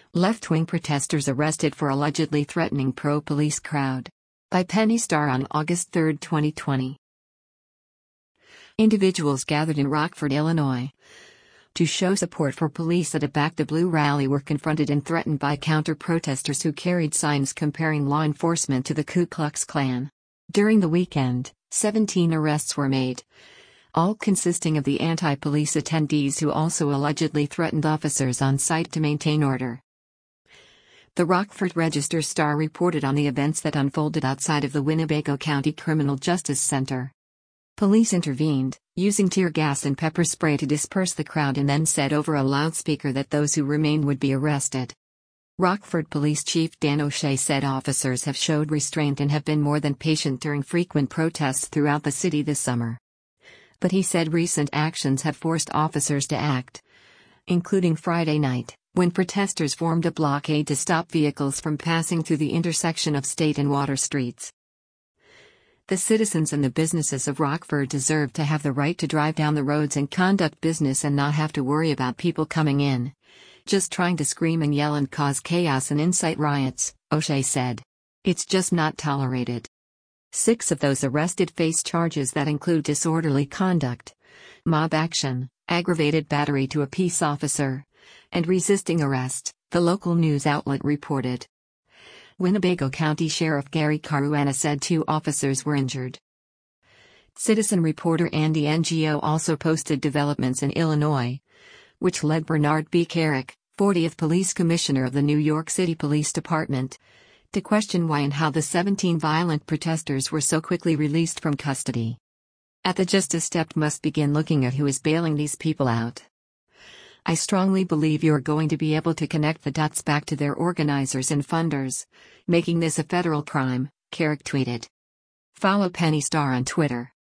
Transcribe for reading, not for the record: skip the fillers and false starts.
Left-wing protesters arrested for allegedly threatening pro-police crowd. By Penny Starr on August 3, 2020. Individuals gathered in Rockford, Illinois, to show support for police at a Back the Blue rally were confronted and threatened by counter-protesters who carried signs comparing law enforcement to the Ku Klux Klan. During the weekend, 17 arrests were made, all consisting of the anti-police attendees who also allegedly threatened officers on site to maintain order. The Rockford Register-Star reported on the events that unfolded outside of the Winnebago County Criminal Justice Center. Police intervened, using tear gas and pepper spray to disperse the crowd, and then said over a loudspeaker that those who remained would be arrested. Rockford Police Chief Dan O'Shea said officers have showed restraint and have been more than patient during frequent protests throughout the city this summer. But he said recent actions have forced officers to act, including Friday night, when protesters formed a blockade to stop vehicles from passing through the intersection of State and Water Streets. The citizens and the businesses of Rockford deserve to have the right to drive down the roads and conduct business and not have to worry about people coming in, just trying to scream and yell and cause chaos and incite riots, O'Shea said. It's just not tolerated. 6 of those arrested face charges that include disorderly conduct, mob action, aggravated battery to a peace officer, and resisting arrest, the local news outlet reported. Winnebago County Sheriff Gary Caruana said 2 officers were injured. Citizen reporter Andy Ngo also posted developments in Illinois, which led Bernard B. Carrick, 40th Police Commissioner of the New York City Police Department, to question why and how the 17 violent protesters were so quickly released from custody. At the justice step must begin looking at who is bailing these people out. I strongly believe you're going to be able to connect the dots back to their organizers and funders, making this a federal crime, Carrick tweeted. Follow Penny Starr on Twitter.